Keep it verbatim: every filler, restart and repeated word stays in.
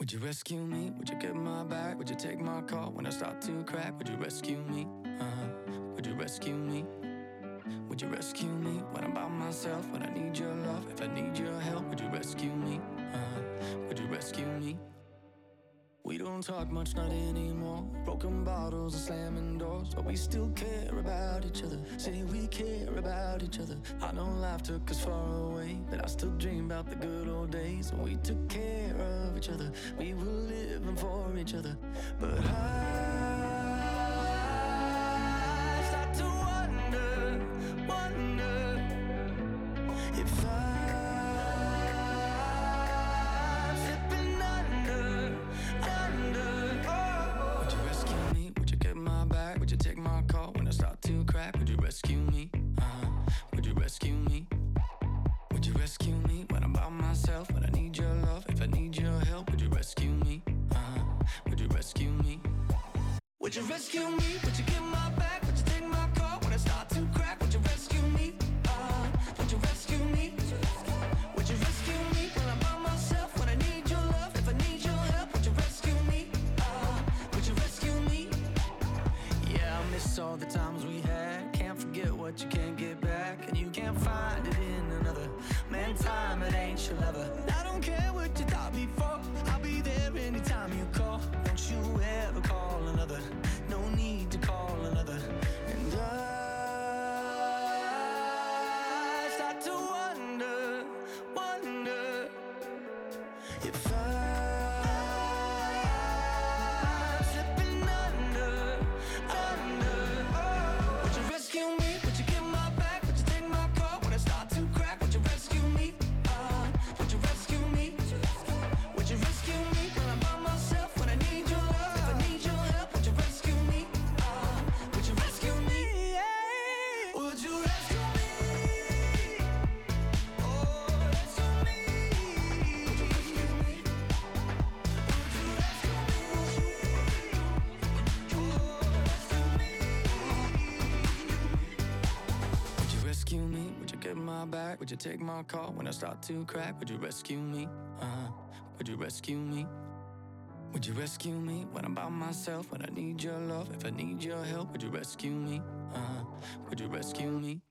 Would you rescue me? Would you get my back? Would you take my call when I start to crack? Would you rescue me? Uh-huh. Would you rescue me? Would you rescue me when I'm by myself? When I need your love, if I need your help, would you rescue me? Uh-huh. Would you rescue me? We don't talk much, not anymore. Broken bottles and slamming doors, but we still care about each other. Say we care about each other. I know life took us far away, but I still dream about the good old days when we took care of each other. We were living for each other. But I start to wonder, wonder if I'm slipping under, under. Would you rescue me? Would you get my back? Would you take my call when I start to crack? Would you rescue me? Uh-huh. Would you rescue me? Would you rescue me when I'm by myself? When I need your love, if I need your help, would you rescue me? Uh-huh. Would you rescue me? Would you rescue me? Would you get my back? Would you take my call when I start to crack? Would you rescue me? Uh, would you rescue me? Would you rescue me when I'm by myself? When I need your love, if I need your help, would you rescue me? Uh, would you rescue me? Yeah, I miss all the times we had. Can't forget what you can't get back, and you can't find it in another. Man, time, it ain't your lover. I don't care what you thought before. I'll be there anytime you call. Don't you ever call another. No need to call another. And I start to wonder, wonder if I'm slipping under, under. Would you rescue me? Would you get my back? Would you take my call when I start to crack? Would you rescue me? Uh, would you rescue me? Would you rescue me when I'm by myself? When I need your love, if I need your help, would you rescue me? Uh, would you rescue me? Would you rescue me? Oh, rescue me. Would you rescue me? Would you rescue me? Oh, rescue me. Would you rescue me? Would you get my back? Would you take my call when I start to crack? Would you rescue me? Uh-huh. Would you rescue me? Would you rescue me when I'm by myself? When I need your love, if I need your help, would you rescue me? Uh-huh. Would you rescue me?